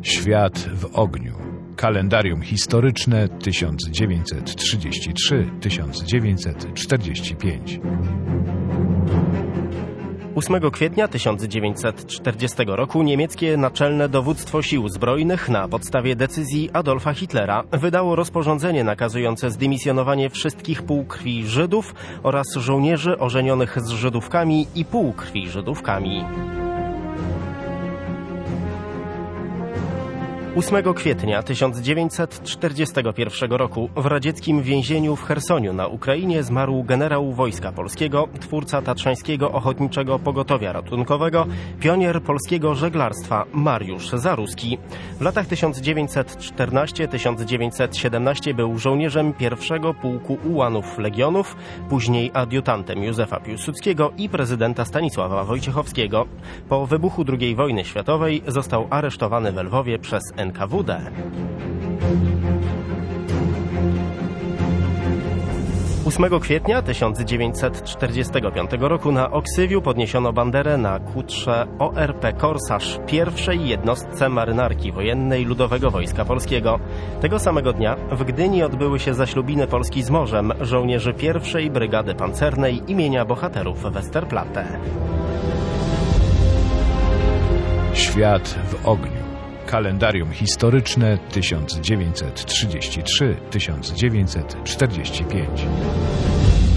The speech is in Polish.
Świat w ogniu. Kalendarium historyczne 1933-1945. 8 kwietnia 1940 roku niemieckie Naczelne Dowództwo Sił Zbrojnych na podstawie decyzji Adolfa Hitlera wydało rozporządzenie nakazujące zdymisjonowanie wszystkich półkrwi Żydów oraz żołnierzy ożenionych z Żydówkami i półkrwi Żydówkami. 8 kwietnia 1941 roku w radzieckim więzieniu w Chersoniu na Ukrainie zmarł generał Wojska Polskiego, twórca Tatrzańskiego Ochotniczego Pogotowia Ratunkowego, pionier polskiego żeglarstwa Mariusz Zaruski. W latach 1914-1917 był żołnierzem pierwszego pułku ułanów Legionów, później adiutantem Józefa Piłsudskiego i prezydenta Stanisława Wojciechowskiego. Po wybuchu II wojny światowej został aresztowany we Lwowie przez NKWD. 8 kwietnia 1945 roku na Oksywiu podniesiono banderę na kutrze ORP Korsarz, pierwszej jednostce marynarki wojennej Ludowego Wojska Polskiego. Tego samego dnia w Gdyni odbyły się zaślubiny Polski z morzem żołnierzy pierwszej Brygady Pancernej imienia Bohaterów Westerplatte. Świat w ogniu. Kalendarium historyczne 1933-1945.